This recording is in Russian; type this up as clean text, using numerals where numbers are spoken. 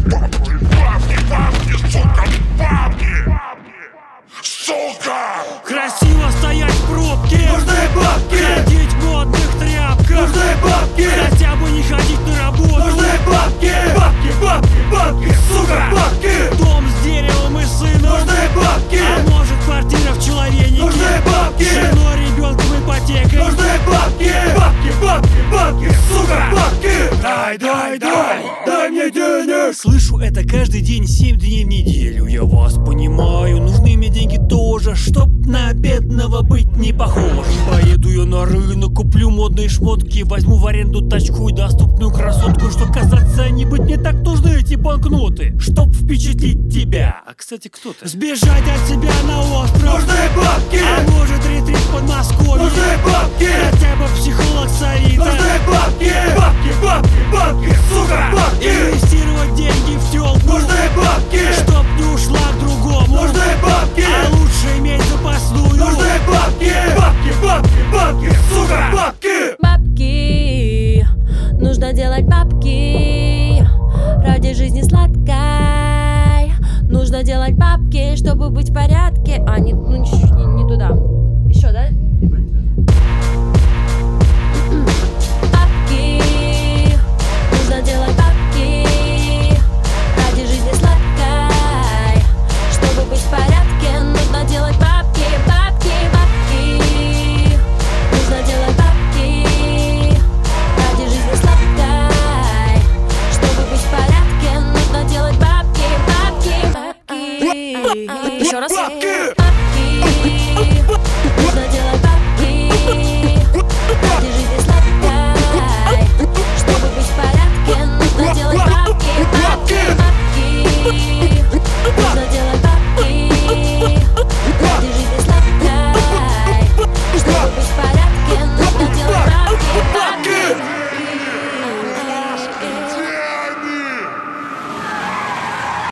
Красиво стоять в пробке, нужны бабки. ходить в модных тряпках, Нужны бабки. хотя бы не ходить на работу. Нужны бабки. Бабки, бабки, бабки, сука, бабки. Дом с деревом и сыном, Нужны бабки. а может квартира в человенике, Нужны бабки. женой, ребенком, ипотекой. Нужны бабки. Бабки, бабки, бабки, сука, бабки. Дай мне денег. Слышу это каждый день, 7 дней в неделю. Я вас понимаю, нужны мне деньги тоже, чтоб на бедного быть не похожим. Поеду я на рынок, куплю модные шмотки, возьму в аренду тачку и доступную красотку. Чтоб казаться не быть, мне так нужны эти банкноты, чтоб впечатлить тебя. А кстати, кто ты? Сбежать от себя на остров, Нужны бабки. а может ретрит в Подмосковье, Нужны бабки. хотя бы психолог Саида. Нужны бабки. Бабки, бабки, бабки, сука, бабки. Инвестировать деньги в тёлку, Нужны бабки. чтоб не ушла к другому. Нужны бабки. А лучше иметь запасную. Нужны бабки. Бабки, бабки, бабки, сука, бабки. Бабки, нужно делать бабки ради жизни сладкой. Нужно делать бабки, чтобы быть в порядке. А, не туда. Еще, да? Бабки, нужно делать бабки ради жизни сладкой. Чтобы быть в порядке, нужно делать бабки, бабки, бабки. Нужно делать бабки ради жизни сладкой. Чтобы быть в порядке, нужно делать бабки, бабки, бабки. Еще раз. Бабки.